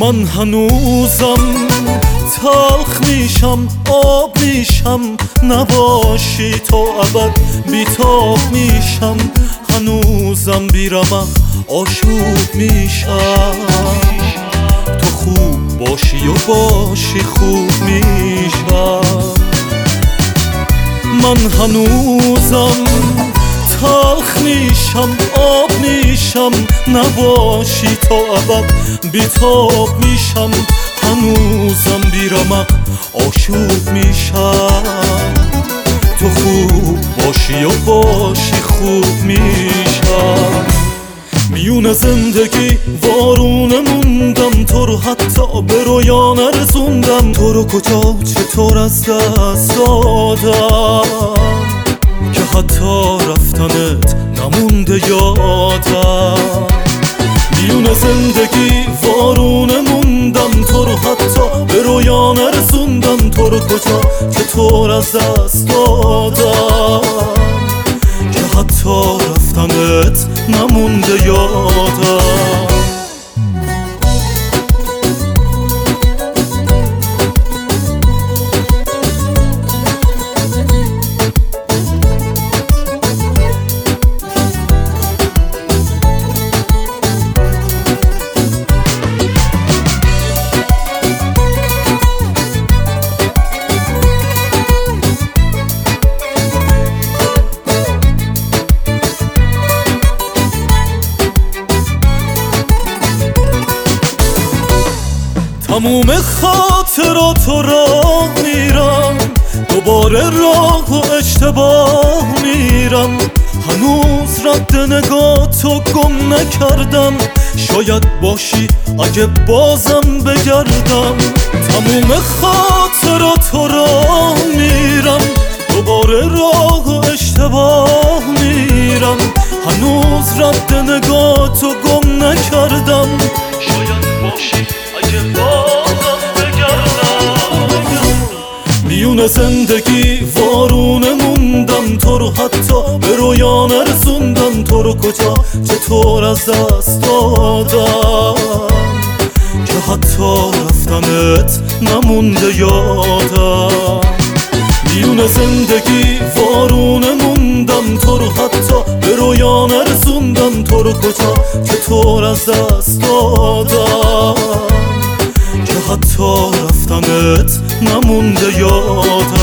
من هنوزم تلخ میشم، آب میشم، نباشی تو ابد بیتاب میشم. هنوزم بیرمق آشوب میشم، تو خوب باشی و باشی خوب میشم. من هنوزم تلخ میشم، آب میشم، نباشی تو ابد بیتاب میشم. هنوزم بیرمق آشوب میشم، تو خوب باشی و باشی خوب میشم. میون زندگی وارونه موندم، تو رو حتی به رویا نرسوندم. تو رو کجا چطور از دست دادم که حتی رفتنت نمونده یادم. میون زندگی وارونه موندم، تو رو حتی به رویا نرسوندم. تو رو کجا چطور از دست دادم که حتی رفتنت نمونده یادم. تموم خاطرات راه میرم، دوباره راه و اشتباه میرم. هنوز رد نگاتو گم نکردم، شاید باشی اگه بازم بگردم. تموم خاطرات راه میرم، دوباره راه و اشتباه میرم. هنوز رد نگاتو گم نکردم، شاید باشی اگه بازم بگردم. میون زندگی وارونه موندم، تو رو حتی به رویا نرسوندم. تو رو کجا چطور از دست دادم که حتی رفتنت نمونده یادم. میون زندگی وارونه موندم، تو رو حتی به رویا نرسوندم. تو رو کجا چطور از دست دادم که حتی رفتنت نمونده یادم.